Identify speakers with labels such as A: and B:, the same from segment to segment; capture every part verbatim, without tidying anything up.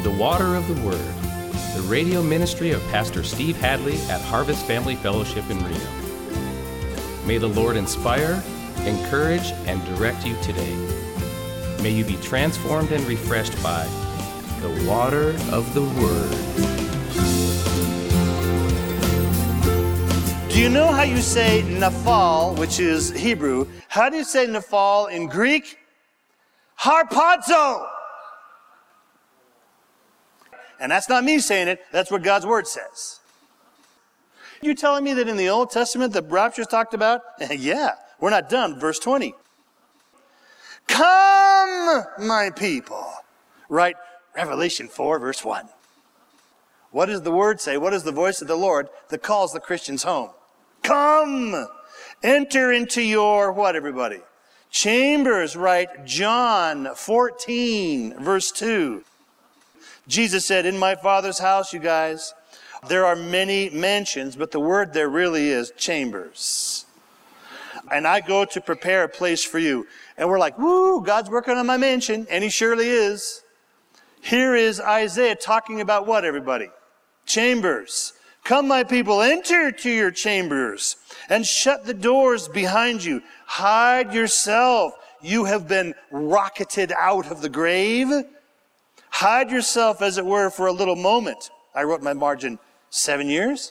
A: the Water of the Word, the radio ministry of Pastor Steve Hadley at Harvest Family Fellowship in Reno. May the Lord inspire, encourage, and direct you today. May you be transformed and refreshed by the water of the Word.
B: Do you know how you say nafal, which is Hebrew? How do you say nafal in Greek? Harpazo! And that's not me saying it, that's what God's Word says. You telling me that in the Old Testament the rapture is talked about? Yeah, we're not done. Verse twenty. Come, my people. Right, Revelation four, verse one. What does the Word say? What is the voice of the Lord that calls the Christians home? Come, enter into your, what, everybody? Chambers, right? John fourteen, verse two. Jesus said, in my Father's house, you guys, there are many mansions, but the word there really is chambers. And I go to prepare a place for you. And we're like, woo, God's working on my mansion. And He surely is. Here is Isaiah talking about what, everybody? Chambers. Come, my people, enter to your chambers and shut the doors behind you. Hide yourself. You have been rocketed out of the grave. Hide yourself, as it were, for a little moment. I wrote in my margin, seven years.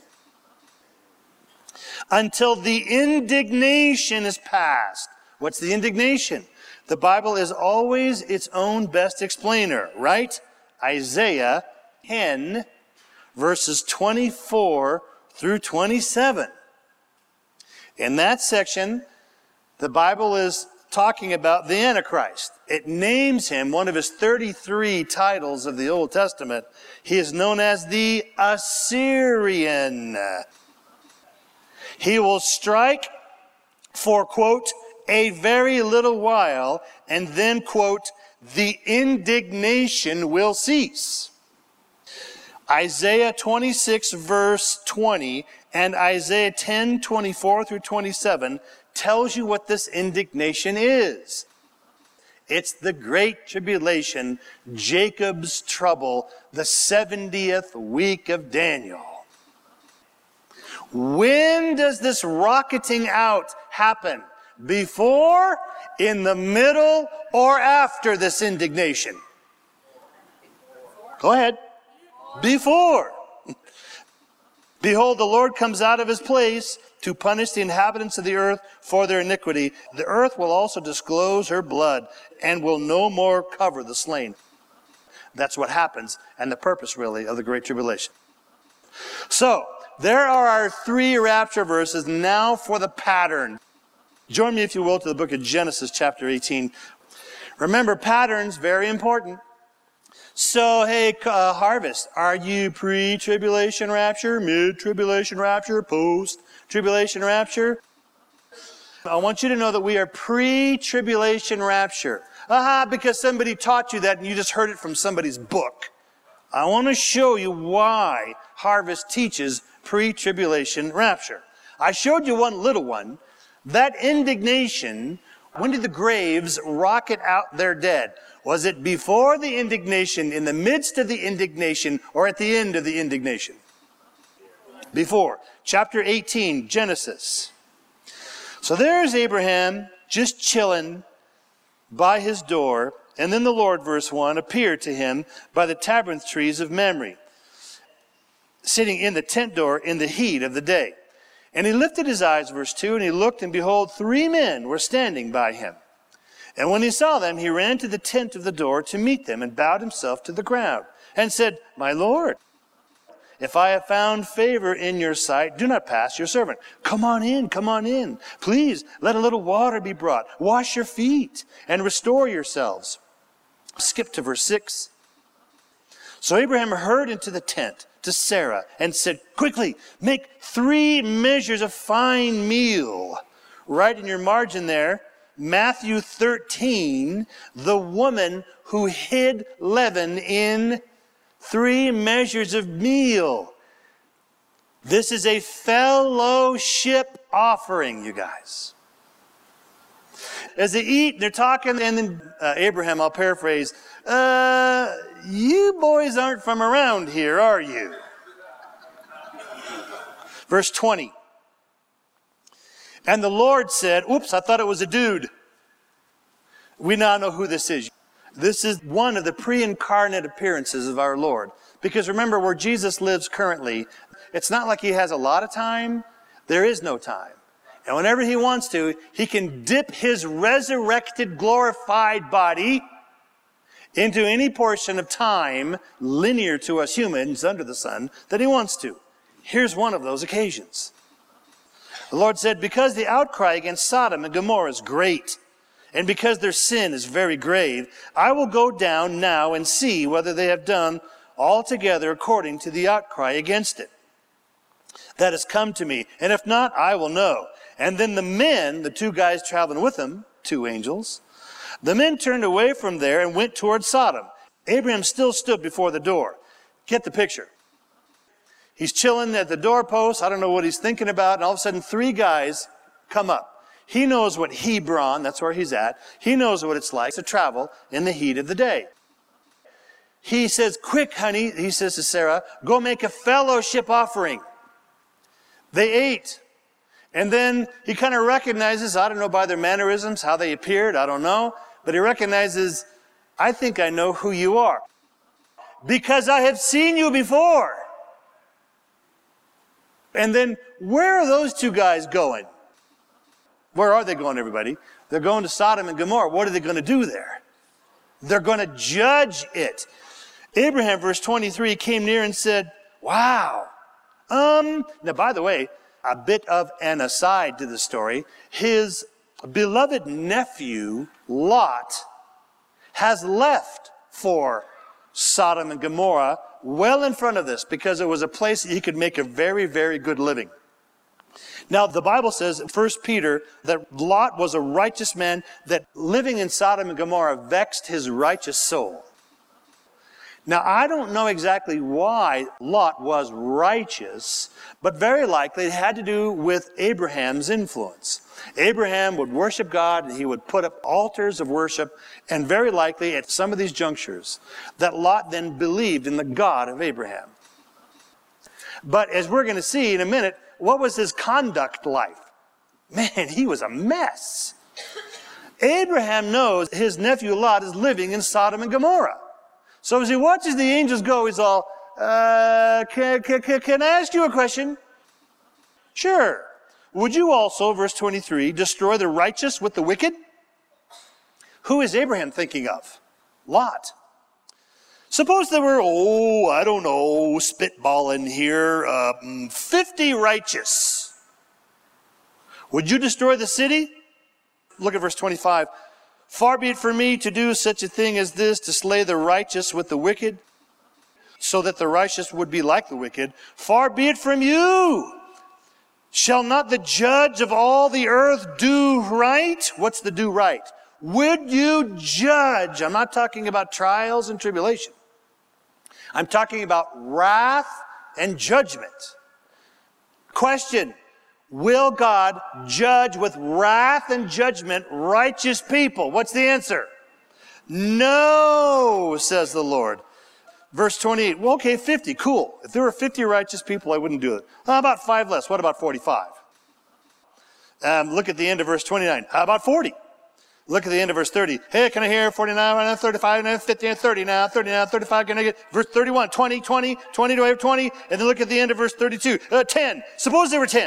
B: Until the indignation is past. What's the indignation? The Bible is always its own best explainer, right? Isaiah ten, verses twenty-four through twenty-seven. In that section, the Bible is talking about the Antichrist. It names him one of his thirty-three titles of the Old Testament. He is known as the Assyrian. He will strike for, quote, a very little while, and then, quote, the indignation will cease. Isaiah twenty-six, verse twenty, and Isaiah ten, twenty-four through twenty-seven tells you what this indignation is. It's the great tribulation, Jacob's trouble, the seventieth week of Daniel. When does this rocketing out happen? Before, in the middle, or after this indignation? Go ahead. Before. Behold, the Lord comes out of His place to punish the inhabitants of the earth for their iniquity. The earth will also disclose her blood and will no more cover the slain. That's what happens, and the purpose, really, of the Great Tribulation. So, there are our three rapture verses. Now for the pattern. Join me, if you will, to the book of Genesis, chapter eighteen. Remember, patterns, very important. So, hey, uh, Harvest, are you pre-tribulation rapture, mid-tribulation rapture, post-tribulation rapture? I want you to know that we are pre-tribulation rapture. Aha, because somebody taught you that and you just heard it from somebody's book. I want to show you why Harvest teaches pre-tribulation rapture. I showed you one little one. That indignation, when did the graves rocket out their dead? Was it before the indignation, in the midst of the indignation, or at the end of the indignation? Before. Chapter eighteen, Genesis. So there's Abraham just chilling by his door, and then the Lord, verse one, appeared to him by the terebinth trees of Mamre, sitting in the tent door in the heat of the day. And he lifted his eyes, verse two, and he looked, and behold, three men were standing by him. And when he saw them, he ran to the tent of the door to meet them, and bowed himself to the ground, and said, My Lord, if I have found favor in your sight, do not pass your servant. Come on in, come on in. Please, let a little water be brought. Wash your feet, and restore yourselves. Skip to verse six. So Abraham hurried into the tent to Sarah, and said, Quickly, make three measures of fine meal. Right in your margin there, Matthew thirteen, the woman who hid leaven in three measures of meal. This is a fellowship offering, you guys. As they eat, they're talking, and then uh, Abraham, I'll paraphrase, uh, you boys aren't from around here, are you? Verse twenty. And the Lord said, oops, I thought it was a dude. We now know who this is. This is one of the pre-incarnate appearances of our Lord. Because remember, where Jesus lives currently, it's not like he has a lot of time. There is no time. And whenever he wants to, he can dip his resurrected, glorified body into any portion of time linear to us humans under the sun that he wants to. Here's one of those occasions. The Lord said, because the outcry against Sodom and Gomorrah is great, and because their sin is very grave, I will go down now and see whether they have done altogether according to the outcry against it that has come to me. And if not, I will know. And then the men, the two guys traveling with him, two angels, the men turned away from there and went toward Sodom. Abraham still stood before the door. Get the picture. He's chilling at the doorpost. I don't know what he's thinking about. And all of a sudden, three guys come up. He knows what Hebron, that's where he's at. He knows what it's like to travel in the heat of the day. He says, quick, honey, he says to Sarah, go make a fellowship offering. They ate. And then he kind of recognizes, I don't know by their mannerisms, how they appeared, I don't know. But he recognizes, I think I know who you are. Because I have seen you before. And then, where are those two guys going? Where are they going, everybody? They're going to Sodom and Gomorrah. What are they going to do there? They're going to judge it. Abraham, verse twenty-three, came near and said, wow. Um, now, by the way, a bit of an aside to the story. His beloved nephew, Lot, has left for Sodom and Gomorrah well in front of this, because it was a place that he could make a very, very good living. Now, the Bible says in First Peter that Lot was a righteous man, that living in Sodom and Gomorrah vexed his righteous soul. Now, I don't know exactly why Lot was righteous, but very likely it had to do with Abraham's influence. Abraham would worship God, and he would put up altars of worship, and very likely at some of these junctures, that Lot then believed in the God of Abraham. But as we're going to see in a minute, what was his conduct like? Man, he was a mess. Abraham knows his nephew Lot is living in Sodom and Gomorrah. So as he watches the angels go, he's all, uh, can, can, can I ask you a question? Sure. Would you also, verse twenty-three, destroy the righteous with the wicked? Who is Abraham thinking of? Lot. Suppose there were, oh, I don't know, spitballing here, uh, fifty righteous. Would you destroy the city? Look at verse twenty-five. Far be it from me to do such a thing as this, to slay the righteous with the wicked, so that the righteous would be like the wicked. Far be it from you. Shall not the judge of all the earth do right? What's the do right? Would you judge? I'm not talking about trials and tribulation. I'm talking about wrath and judgment. Question. Will God judge with wrath and judgment righteous people? What's the answer? No, says the Lord. Verse twenty-eight. Well, okay, fifty. Cool. If there were fifty righteous people, I wouldn't do it. How about five less? What about forty-five? Um, look at the end of verse twenty-nine. How about forty? Look at the end of verse thirty. Hey, can I hear forty-nine, thirty-five, fifty, thirty now, thirty now, thirty-five, can I get verse thirty-one, twenty, twenty, twenty, do I have twenty? And then look at the end of verse thirty-two. Uh, ten. Suppose there were ten.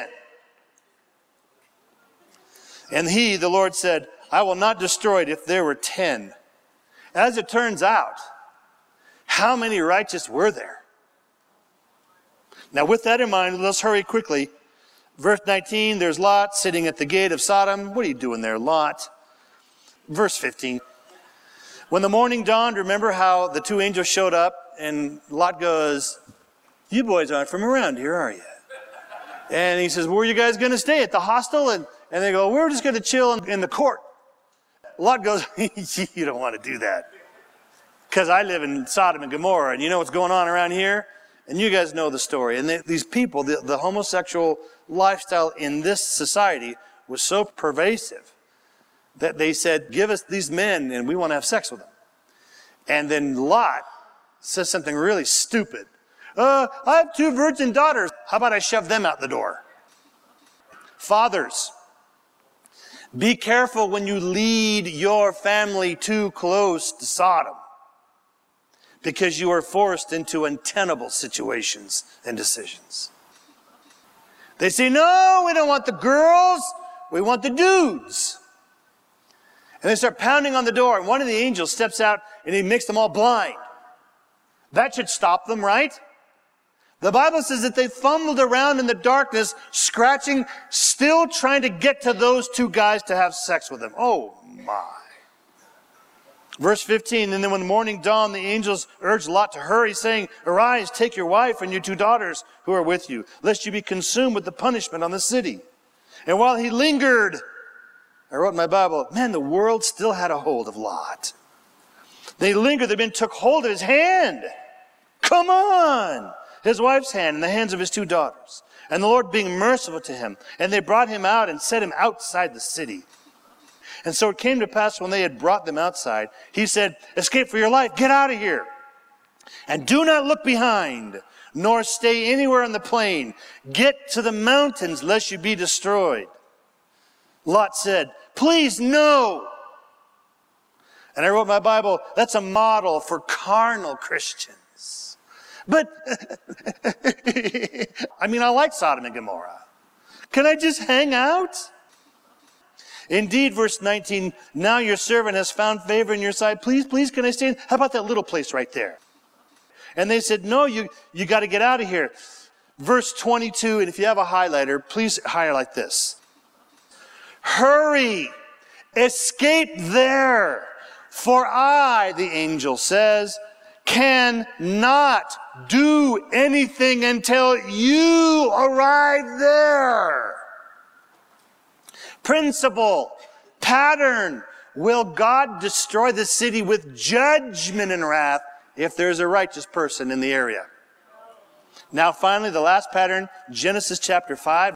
B: And he, the Lord, said, I will not destroy it if there were ten. As it turns out, how many righteous were there? Now, with that in mind, let's hurry quickly. Verse nineteen, there's Lot sitting at the gate of Sodom. What are you doing there, Lot? Verse fifteen. When the morning dawned, remember how the two angels showed up, and Lot goes, you boys aren't from around here, are you? And he says, where are you guys going to stay? At the hostel? And, and they go, we're just going to chill in, in the court. Lot goes, you don't want to do that. Because I live in Sodom and Gomorrah, and you know what's going on around here? And you guys know the story. And they, these people, the, the homosexual lifestyle in this society was so pervasive that they said, give us these men and we want to have sex with them. And then Lot says something really stupid. Uh, I have two virgin daughters. How about I shove them out the door? Fathers, be careful when you lead your family too close to Sodom, because you are forced into untenable situations and decisions. They say, no, we don't want the girls. We want the dudes. And they start pounding on the door, and one of the angels steps out and he makes them all blind. That should stop them, right? The Bible says that they fumbled around in the darkness, scratching, still trying to get to those two guys to have sex with them. Oh my. Verse fifteen, and then when the morning dawned, the angels urged Lot to hurry, saying, arise, take your wife and your two daughters who are with you, lest you be consumed with the punishment on the city. And while he lingered, I wrote in my Bible, man, the world still had a hold of Lot. They lingered, they then took hold of his hand. Come on! His wife's hand and the hands of his two daughters. And the Lord being merciful to him. And they brought him out and set him outside the city. And so it came to pass when they had brought them outside, he said, escape for your life, get out of here. And do not look behind, nor stay anywhere on the plain. Get to the mountains, lest you be destroyed. Lot said, please, no. And I wrote in my Bible, that's a model for carnal Christians. But, I mean, I like Sodom and Gomorrah. Can I just hang out? Indeed, verse nineteen, now your servant has found favor in your sight. Please, please, can I stay in? How about that little place right there? And they said, no, you, you got to get out of here. Verse twenty-two, and if you have a highlighter, please highlight this. Hurry, escape there, for I, the angel says, cannot do anything until you arrive there. Principle, pattern. Will God destroy the city with judgment and wrath if there's a righteous person in the area? Now finally, the last pattern, Genesis chapter five,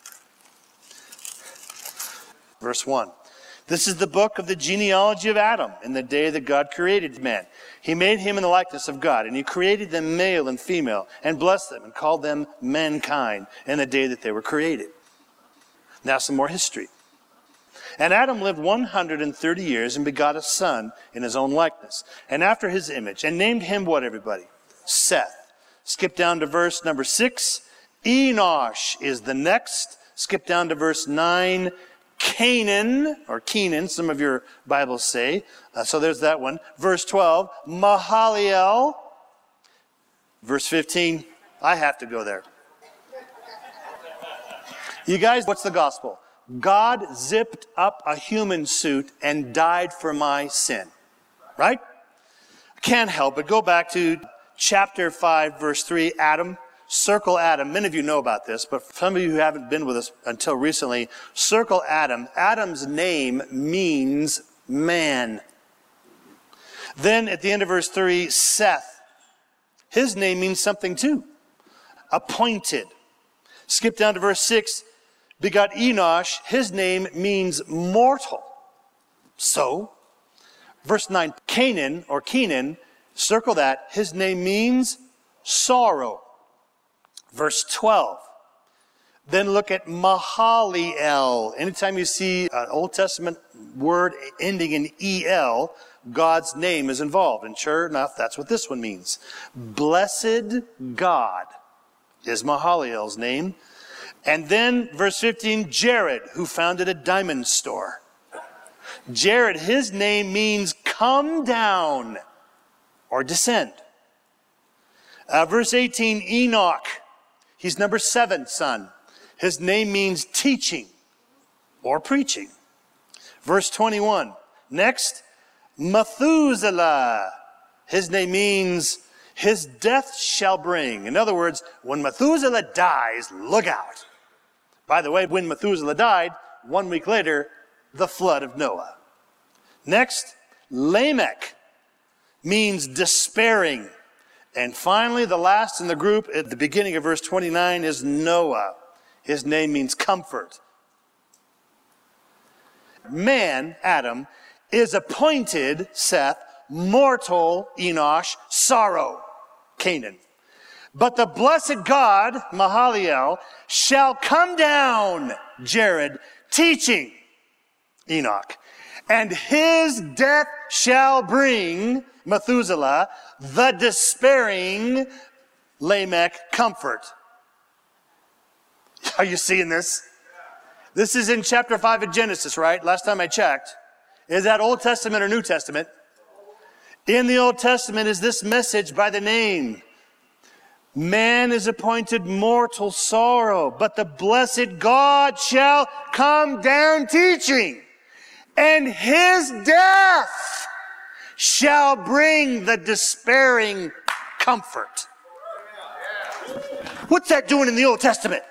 B: verse one. This is the book of the genealogy of Adam in the day that God created man. He made him in the likeness of God, and he created them male and female, and blessed them, and called them mankind in the day that they were created. Now some more history. And Adam lived one hundred thirty years and begot a son in his own likeness, and after his image, and named him what, everybody? Seth. Skip down to verse number six. Enosh is the next. Skip down to verse nine. Canaan, or Kenan, some of your Bibles say. Uh, so there's that one. Verse twelve, Mahalalel. Verse fifteen, I have to go there. You guys, what's the gospel? God zipped up a human suit and died for my sin. Right? Can't help but go back to chapter five, verse three, Adam. Circle Adam. Many of you know about this, but for some of you who haven't been with us until recently, circle Adam. Adam's name means man. Then at the end of verse three, Seth. His name means something too. Appointed. Skip down to verse six, begot Enosh. His name means mortal. So, verse nine, Canaan or Kenan, circle that. His name means sorrow. Verse twelve. Then look at Mahalalel. Anytime you see an Old Testament word ending in E L, God's name is involved. And sure enough, that's what this one means. Blessed God is Mahalalel's name. And then verse fifteen, Jared, who founded a diamond store. Jared, his name means come down or descend. Uh, verse eighteen, Enoch. He's number seven son. His name means teaching or preaching. Verse twenty-one. Next, Methuselah. His name means his death shall bring. In other words, when Methuselah dies, look out. By the way, when Methuselah died, one week later, the flood of Noah. Next, Lamech means despairing. And finally, the last in the group at the beginning of verse twenty-nine is Noah. His name means comfort. Man, Adam, is appointed, Seth, mortal, Enosh, sorrow, Canaan. But the blessed God, Mahaliel, shall come down, Jared, teaching, Enoch. And his death shall bring, Methuselah, the despairing, Lamech, comfort. Are you seeing this? This is in chapter five of Genesis, right? Last time I checked. Is that Old Testament or New Testament? In the Old Testament is this message by the name. Man is appointed mortal sorrow, but the blessed God shall come down teaching, and his death shall bring the despairing comfort. What's that doing in the Old Testament?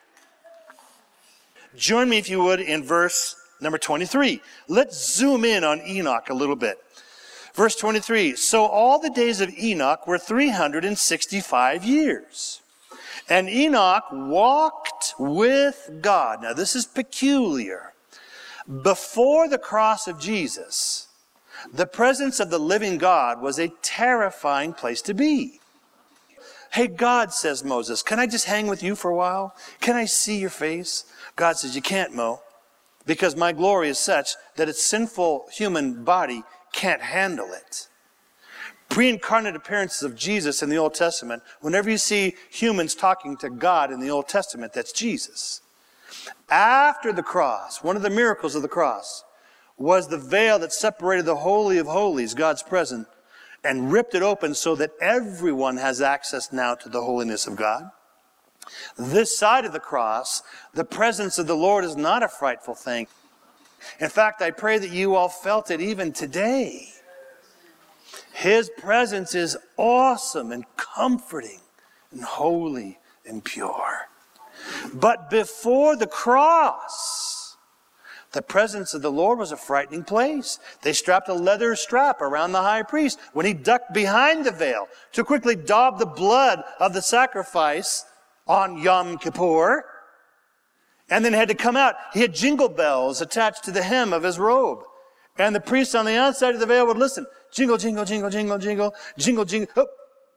B: Join me, if you would, in verse number twenty-three. Let's zoom in on Enoch a little bit. Verse twenty-three, so all the days of Enoch were three hundred sixty-five years. And Enoch walked with God. Now this is peculiar. Before the cross of Jesus, the presence of the living God was a terrifying place to be. Hey, God, says Moses, can I just hang with you for a while? Can I see your face? God says, you can't, Mo, because my glory is such that its sinful human body can't handle it. Pre-incarnate appearances of Jesus in the Old Testament, whenever you see humans talking to God in the Old Testament, that's Jesus. After the cross, one of the miracles of the cross was the veil that separated the Holy of Holies, God's presence, and ripped it open so that everyone has access now to the holiness of God. This side of the cross, the presence of the Lord is not a frightful thing. In fact, I pray that you all felt it even today. His presence is awesome and comforting and holy and pure. But before the cross, the presence of the Lord was a frightening place. They strapped a leather strap around the high priest when he ducked behind the veil to quickly daub the blood of the sacrifice on Yom Kippur, and then had to come out. He had jingle bells attached to the hem of his robe. And the priest on the outside of the veil would listen. Jingle, jingle, jingle, jingle, jingle, jingle, jingle. Oh.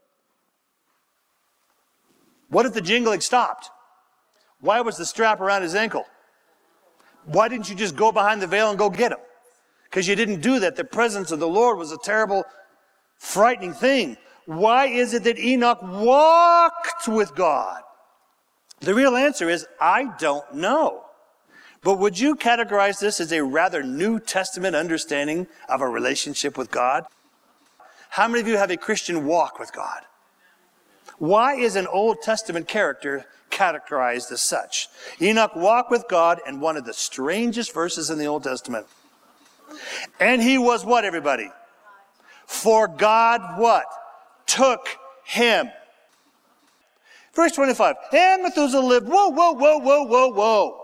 B: What if the jingling stopped? Why was the strap around his ankle? Why didn't you just go behind the veil and go get him? Because you didn't do that. The presence of the Lord was a terrible, frightening thing. Why is it that Enoch walked with God? The real answer is, I don't know. But would you categorize this as a rather New Testament understanding of a relationship with God? How many of you have a Christian walk with God? Why is an Old Testament character categorized as such? Enoch walked with God, and one of the strangest verses in the Old Testament. And he was what, everybody? For God what? Took him. Verse twenty-five, and Methuselah lived, whoa, whoa, whoa, whoa, whoa, whoa.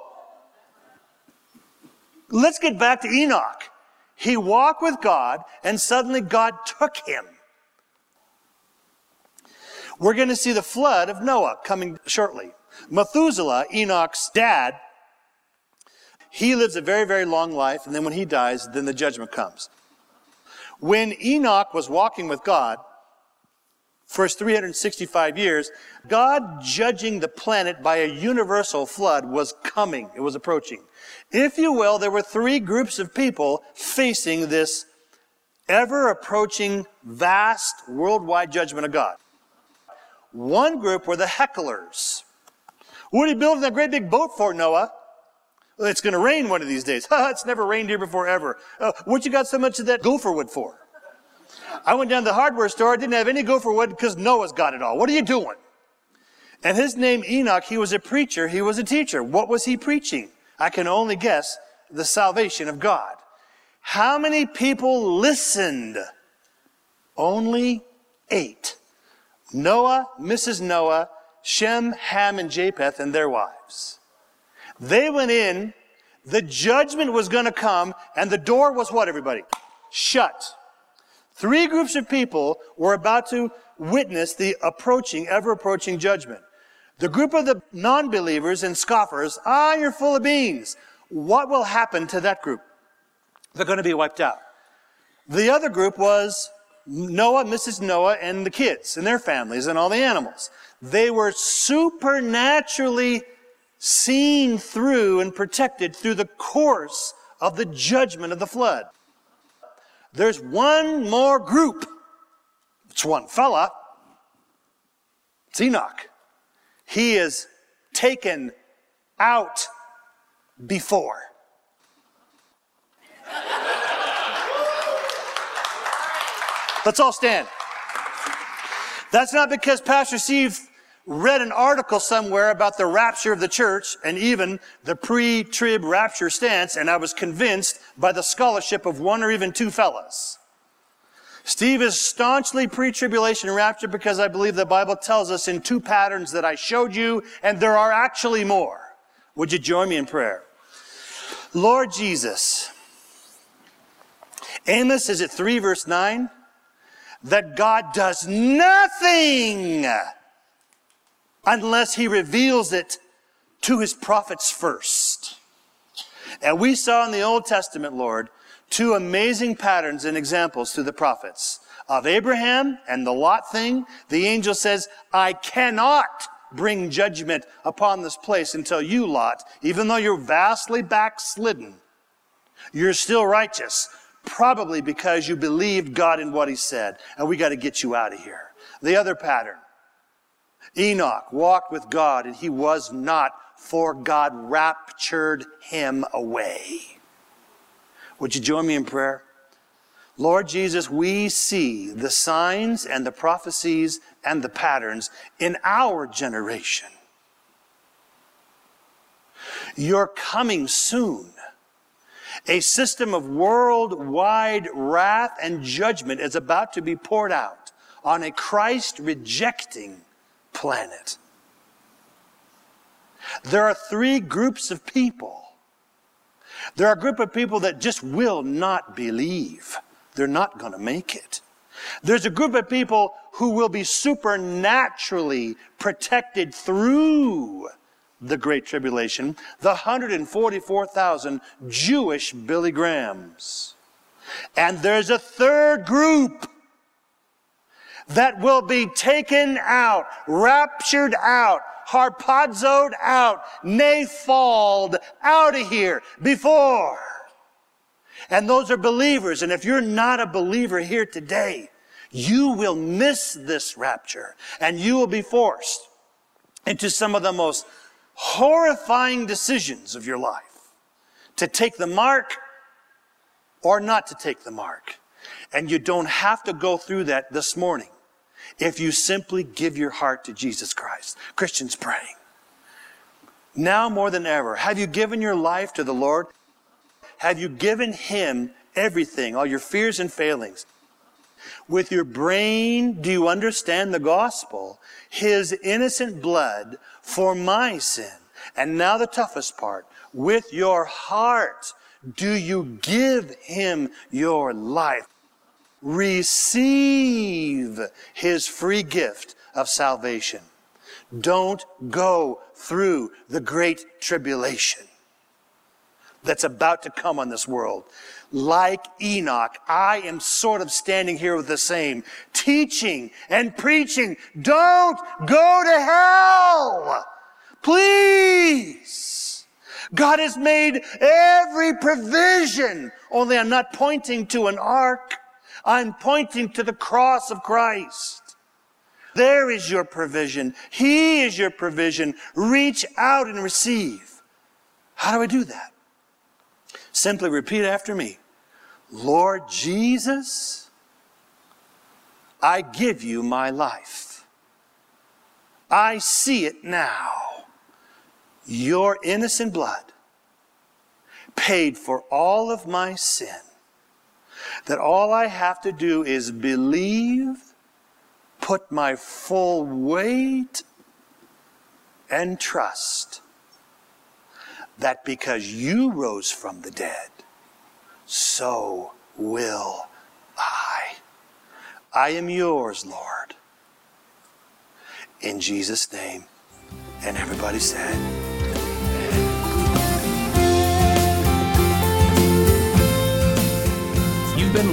B: Let's get back to Enoch. He walked with God, and suddenly God took him. We're going to see the flood of Noah coming shortly. Methuselah, Enoch's dad, he lives a very, very long life, and then when he dies, then the judgment comes. When Enoch was walking with God, for his three hundred sixty-five years, God judging the planet by a universal flood was coming. It was approaching. If you will, there were three groups of people facing this ever-approaching, vast, worldwide judgment of God. One group were the hecklers. What are you building that great big boat for, Noah? Well, it's going to rain one of these days. It's never rained here before, ever. Uh, what you got so much of that gopher wood for? I went down to the hardware store. I didn't have any gopher wood because Noah's got it all. What are you doing? And his name, Enoch, he was a preacher. He was a teacher. What was he preaching? I can only guess the salvation of God. How many people listened? Only eight. Noah, Missus Noah, Shem, Ham, and Japheth, and their wives. They went in. The judgment was going to come, and the door was what, everybody? Shut. Three groups of people were about to witness the approaching, ever-approaching judgment. The group of the non-believers and scoffers, ah, you're full of beans. What will happen to that group? They're going to be wiped out. The other group was Noah, Missus Noah, and the kids and their families and all the animals. They were supernaturally seen through and protected through the course of the judgment of the flood. There's one more group. It's one fella. It's Enoch. He is taken out before. Let's all stand. That's not because Pastor Steve read an article somewhere about the rapture of the church and even the pre-trib rapture stance, and I was convinced by the scholarship of one or even two fellas. Steve is staunchly pre-tribulation rapture because I believe the Bible tells us in two patterns that I showed you, and there are actually more. Would you join me in prayer? Lord Jesus, Amos, is it three verse nine? That God does nothing unless he reveals it to his prophets first. And we saw in the Old Testament, Lord, two amazing patterns and examples through the prophets. Of Abraham and the Lot thing, the angel says, I cannot bring judgment upon this place until you, Lot, even though you're vastly backslidden, you're still righteous, probably because you believed God in what he said, and we got to get you out of here. The other pattern, Enoch walked with God, and he was not, for God raptured him away. Would you join me in prayer? Lord Jesus, we see the signs and the prophecies and the patterns in our generation. You're coming soon. A system of worldwide wrath and judgment is about to be poured out on a Christ-rejecting planet. There are three groups of people. There are a group of people that just will not believe. They're not going to make it. There's a group of people who will be supernaturally protected through the Great Tribulation, the one hundred forty-four thousand Jewish Billy Grahams. And there's a third group that will be taken out, raptured out, harpazoed out, naphalled out of here before. And those are believers. And if you're not a believer here today, you will miss this rapture. And you will be forced into some of the most horrifying decisions of your life. To take the mark or not to take the mark. And you don't have to go through that this morning if you simply give your heart to Jesus Christ. Christians praying. Now more than ever, have you given your life to the Lord? Have you given him everything, all your fears and failings? With your brain, do you understand the gospel? His innocent blood for my sin. And now the toughest part. With your heart, do you give him your life? Receive his free gift of salvation. Don't go through the great tribulation that's about to come on this world. Like Enoch, I am sort of standing here with the same, teaching and preaching, don't go to hell! Please! God has made every provision, only I'm not pointing to an ark. I'm pointing to the cross of Christ. There is your provision. He is your provision. Reach out and receive. How do I do that? Simply repeat after me. Lord Jesus, I give you my life. I see it now. Your innocent blood paid for all of my sin. That all I have to do is believe, put my full weight, and trust that because you rose from the dead, so will I. I am yours, Lord. In Jesus' name. And everybody said,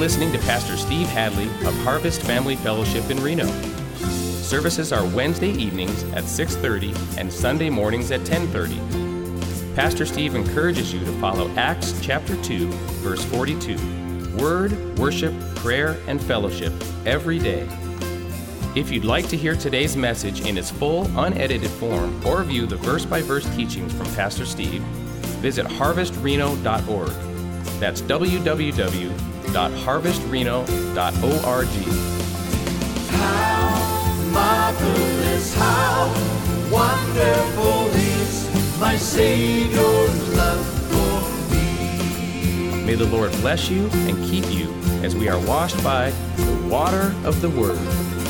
A: listening to Pastor Steve Hadley of Harvest Family Fellowship in Reno. Services are Wednesday evenings at six thirty and Sunday mornings at ten thirty. Pastor Steve encourages you to follow Acts chapter two, verse forty-two. Word, worship, prayer, and fellowship every day. If you'd like to hear today's message in its full, unedited form or view the verse-by-verse teachings from Pastor Steve, visit harvest reno dot org. That's w w w dot harvest reno dot org.
C: How marvelous, how wonderful is my Savior's love for me.
A: May the Lord bless you and keep you as we are washed by the water of the Word.